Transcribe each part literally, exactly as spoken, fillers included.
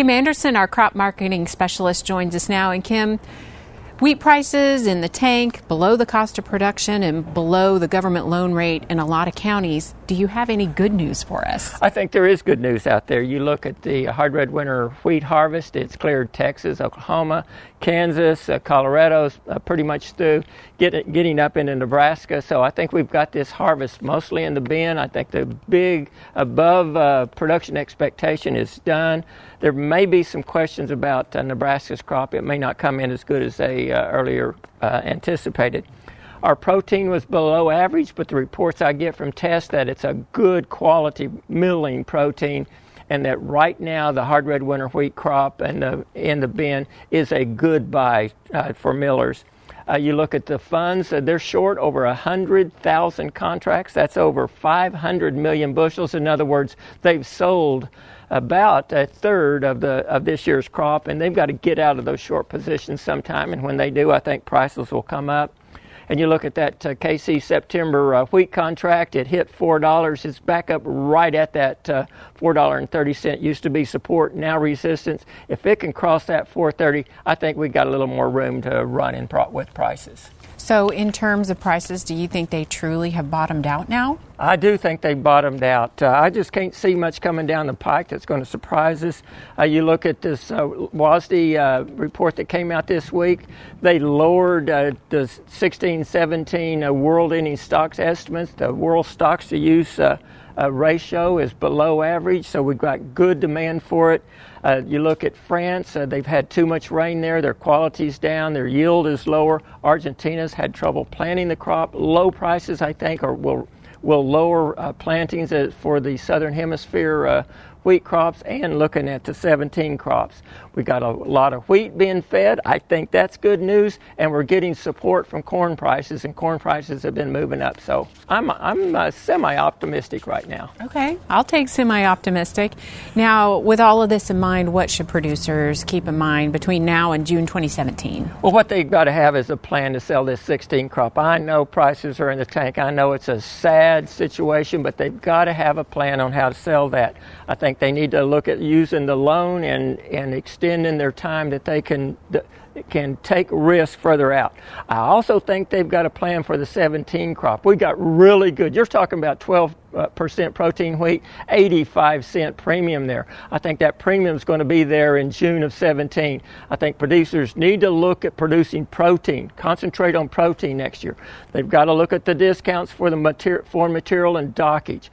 Kim Anderson, our crop marketing specialist, joins us now. And Kim, wheat prices in the tank, below the cost of production and below the government loan rate in a lot of counties. Do you have any good news for us? I think there is good news out there. You look at the hard red winter wheat harvest, it's cleared Texas, Oklahoma, Kansas, uh, Colorado's uh, pretty much through, get, getting up into Nebraska. So I think we've got this harvest mostly in the bin. I think the big above uh, production expectation is done. There may be some questions about uh, Nebraska's crop. It may not come in as good as they uh, earlier uh, anticipated. Our protein was below average, but the reports I get from tests that it's a good quality milling protein, and that right now the hard red winter wheat crop and the, in the bin is a good buy uh, for millers. Uh, you look at the funds, uh, they're short over one hundred thousand contracts. That's over five hundred million bushels. In other words, they've sold about a third of the of this year's crop, and they've got to get out of those short positions sometime. And when they do, I think prices will come up. And you look at that uh, K C September uh, wheat contract, it hit four dollars. It's back up right at that uh, four dollars and thirty cents. Used to be support, now resistance. If it can cross that four thirty, I think we've got a little more room to run in pro- with prices. So in terms of prices, do you think they truly have bottomed out now? I do think they bottomed out. Uh, I just can't see much coming down the pike that's going to surprise us. Uh, you look at this uh, W A S D uh, report that came out this week. They lowered uh, the sixteen seventeen uh, world ending stocks estimates. The world stocks to use uh, uh, ratio is below average, so we've got good demand for it. Uh, you look at France, uh, they've had too much rain there. Their quality's down. Their yield is lower. Argentina's had trouble planting the crop. Low prices, I think, are, will will lower uh, plantings for the southern hemisphere uh, wheat crops, and looking at the seventeen crops. We got a lot of wheat being fed. I think that's good news, and we're getting support from corn prices, and corn prices have been moving up. So I'm I'm uh, semi-optimistic right now. Okay, I'll take semi-optimistic. Now, with all of this in mind, what should producers keep in mind between now and June twenty seventeen? Well, what they've got to have is a plan to sell this sixteen crop. I know prices are in the tank. I know it's a sad situation, but they've got to have a plan on how to sell that. I think they need to look at using the loan and, and extending their time that they can can take risk further out. I also think they've got a plan for the seventeen crop. We got really good. You're talking about twelve percent protein wheat, eighty-five cent premium there. I think that premium is going to be there in June of seventeen. I think producers need to look at producing protein, concentrate on protein next year. They've got to look at the discounts for the mater- foreign material and dockage.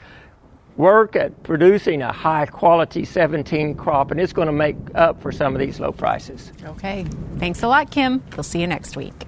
Work at producing a high-quality seventeen crop, and it's going to make up for some of these low prices. Okay. Thanks a lot, Kim. We'll see you next week.